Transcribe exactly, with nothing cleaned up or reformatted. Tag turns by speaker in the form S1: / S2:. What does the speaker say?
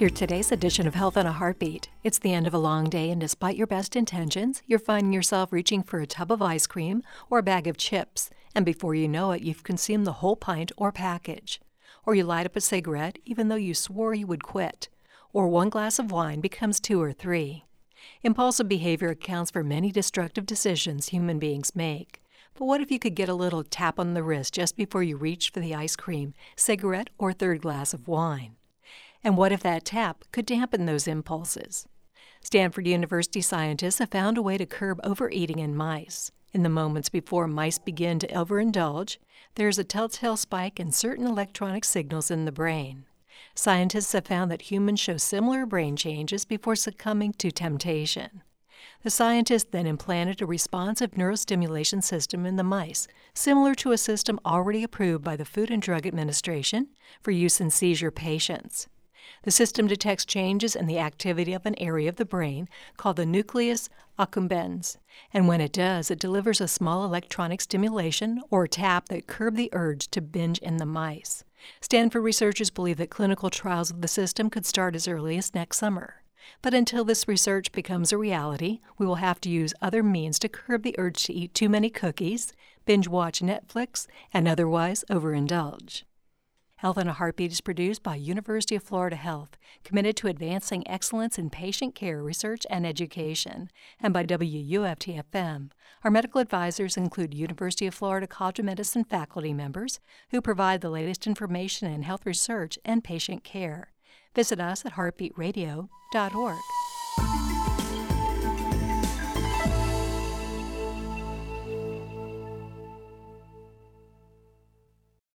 S1: Here's today's edition of Health on a Heartbeat. It's the end of a long day, and despite your best intentions, you're finding yourself reaching for a tub of ice cream or a bag of chips, and before you know it, you've consumed the whole pint or package. Or you light up a cigarette even though you swore you would quit. Or one glass of wine becomes two or three. Impulsive behavior accounts for many destructive decisions human beings make. But what if you could get a little tap on the wrist just before you reached for the ice cream, cigarette, or third glass of wine? And what if that tap could dampen those impulses? Stanford University scientists have found a way to curb overeating in mice. In the moments before mice begin to overindulge, there is a telltale spike in certain electronic signals in the brain. Scientists have found that humans show similar brain changes before succumbing to temptation. The scientists then implanted a responsive neurostimulation system in the mice, similar to a system already approved by the Food and Drug Administration for use in seizure patients. The system detects changes in the activity of an area of the brain called the nucleus accumbens, and when it does, it delivers a small electronic stimulation or tap that curbs the urge to binge in the mice. Stanford researchers believe that clinical trials of the system could start as early as next summer. But until this research becomes a reality, we will have to use other means to curb the urge to eat too many cookies, binge-watch Netflix, and otherwise overindulge. Health on a Heartbeat is produced by University of Florida Health, committed to advancing excellence in patient care research and education, and by W U F T F M. Our medical advisors include University of Florida College of Medicine faculty members who provide the latest information in health research and patient care. Visit us at heartbeat radio dot org.